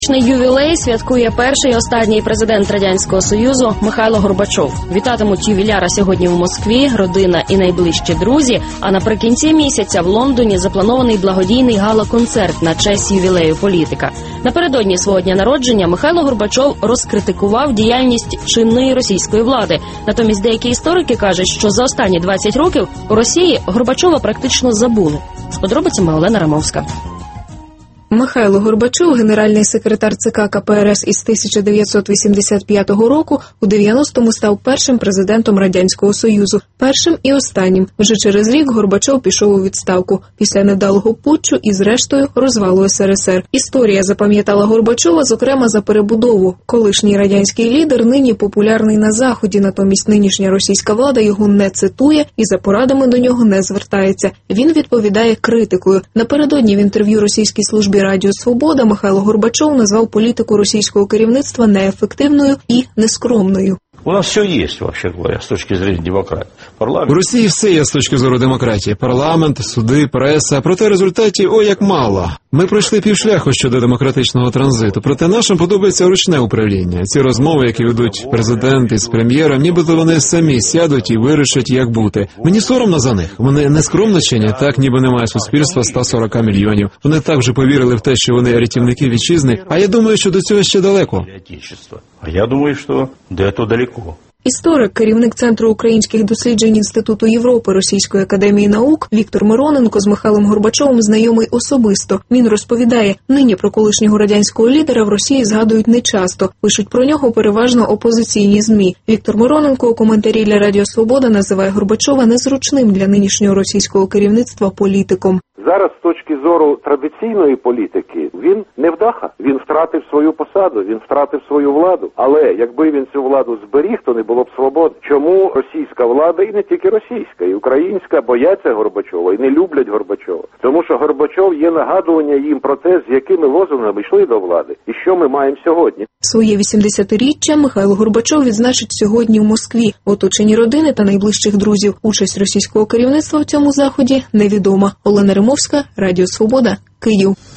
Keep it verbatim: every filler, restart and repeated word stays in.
Ювілей святкує перший і останній президент Радянського Союзу Михайло Горбачов. Вітатимуть ювіляра сьогодні в Москві, родина і найближчі друзі. А наприкінці місяця в Лондоні запланований благодійний гала-концерт на честь ювілею політика. Напередодні свого дня народження Михайло Горбачов розкритикував діяльність чинної російської влади. Натомість деякі історики кажуть, що за останні двадцять років у Росії Горбачова практично забули. З подробицями Олена Рамовська. Михайло Горбачов, генеральний секретар ЦК ка пе ер ес із тисяча дев'ятсот вісімдесят п'ятого року, у дев'яностому став першим президентом Радянського Союзу. Першим і останнім. Вже через рік Горбачов пішов у відставку. Після невдалого путчу і, зрештою, розвалу ес ер ес ер. Історія запам'ятала Горбачова, зокрема, за перебудову. Колишній радянський лідер нині популярний на Заході, натомість нинішня російська влада його не цитує і за порадами до нього не звертається. Він відповідає критикою. Напередодні в інтерв'ю російській службі Радіо Свобода Михайло Горбачов назвав політику російського керівництва неефективною і нескромною. У нас все є, вообще говоря, з точки зрения демократії. Парламент... У Росії все є з точки зору демократії. Парламент, суди, преса. Проте результатів о як мало. Ми пройшли півшляху щодо демократичного транзиту. Проте нашим подобається ручне управління. Ці розмови, які ведуть президент із прем'єром, нібито вони самі сядуть і вирішать, як бути. Мені соромно за них. Вони не скромничені, так ніби немає суспільства сто сорок мільйонів. Вони так вже повірили в те, що вони рятівники вітчизни. А я думаю, що до цього ще далеко. А я думаю, що до цього далеко. Історик, керівник Центру українських досліджень Інституту Європи Російської академії наук Віктор Мироненко з Михайлом Горбачовим знайомий особисто. Він розповідає, нині про колишнього радянського лідера в Росії згадують нечасто. Пишуть про нього переважно опозиційні ЗМІ. Віктор Мироненко у коментарі для Радіо Свобода називає Горбачова незручним для нинішнього російського керівництва політиком. Зараз, з точки зору традиційної політики, він невдаха. Він втратив свою посаду, він втратив свою владу. Але якби він цю владу зберіг, то не було б свободи. Чому російська влада, і не тільки російська, і українська, бояться Горбачова і не люблять Горбачова? Тому що Горбачов є нагадування їм про те, з якими лозунгами йшли до влади, і що ми маємо сьогодні. Своє вісімдесятиріччя Михайло Горбачов відзначить сьогодні в Москві. В оточенні родини та найближчих друзів. Участь російського керівництва в цьому заході невідома. Олена Рамовська, Радіо Свобода, Київ.